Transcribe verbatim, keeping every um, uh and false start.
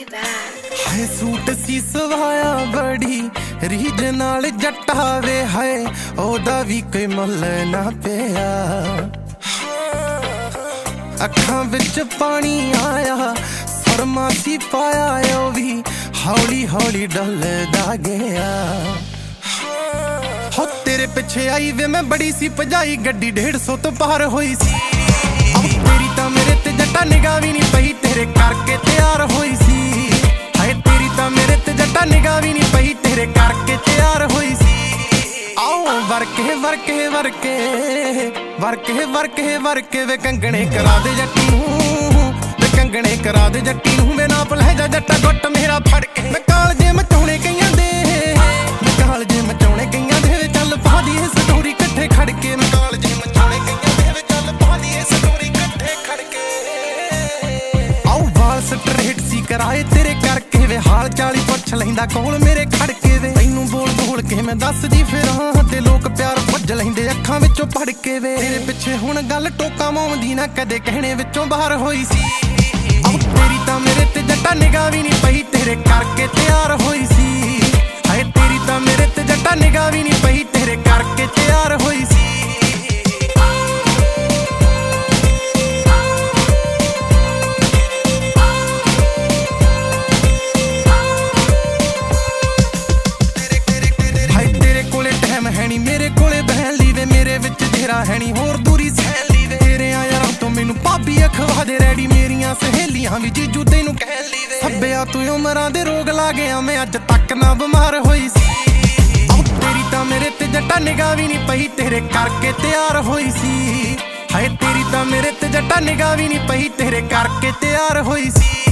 हाय suit सी सवाया बड़ी रीझ नाल जट्टा वे हाय ओदा भी कोई मुल ना पिया अखां विच पानी आया सुरमा सी पाया ओ भी हौली हौली डलदा गया हो तेरे पिछे आई वे मैं बड़ी सी भजाई गड्डी डेढ़ सौ तो पार होई सी तेरी तां मेरे ते जट्टा निगाह भी नहीं पई तेरे करके तैयार होई सी हाय तेरी तां मेरे ते जट्टा निगाह भी नहीं पई तेरे करके तैयार होई सी आओ वरके वरके वरके वरके वरके वरके वे कंगणे करा दे जट्टी नूं वे कंगणे करा दे जट्टी नूं वे नाप ले जा जट्टा गुੱਟ मेरा फड़ के मैं कालजे मचाउणे कईयां दे मैं कालजे मचाउणे कईयां दे चल पा दीए स्टोरी इकट्ठे खड़ के मैं कालजे मचाउणे कईयां दे चल पा दीए स्टोरी इकट्ठे खड़ के आओ वाल स्ट्रेट सी कराए तेरे करके वे हाल चाली पुछ लैंदा कोल मेरे खड़ के वे तैनूं बोल बोल के मैं दस दी फिरां ते लोक प्यार भुज लैंदे अखां विचों पड़ के वे तेरे पिछे हुण गल टोका माउंदी ना कदे कहणे विचों बाहर होई सी तेरी तां मेरे ते जट्टा निगाह भी नहीं पई तेरे करके तैयार होई सी हाय तेरी तां मेरे ते जट्टा निगाह भी नहीं पई तेरे करके तैयार होई सी हाय तेरे कोले टाइम है नी मेरे कोले बहन ली वे मेरे विच तेरा है नी होर दूरी सहन ली वे तेरे यारां तो मैनू भाभी अखवा दे रेडी मेरियां सहेलियां भी जीजू तैनू कहन ली वे सब्बिया तू उमरां दे रोग ला गया मैं अज तक ना बीमार होई सी तेरी तां मेरे ते जट्टा निगाह भी नहीं पई तेरे करके तैयार होई सी हाय तेरी तां मेरे ते जट्टा निगाह भी नहीं पई तेरे करके तैयार होई सी।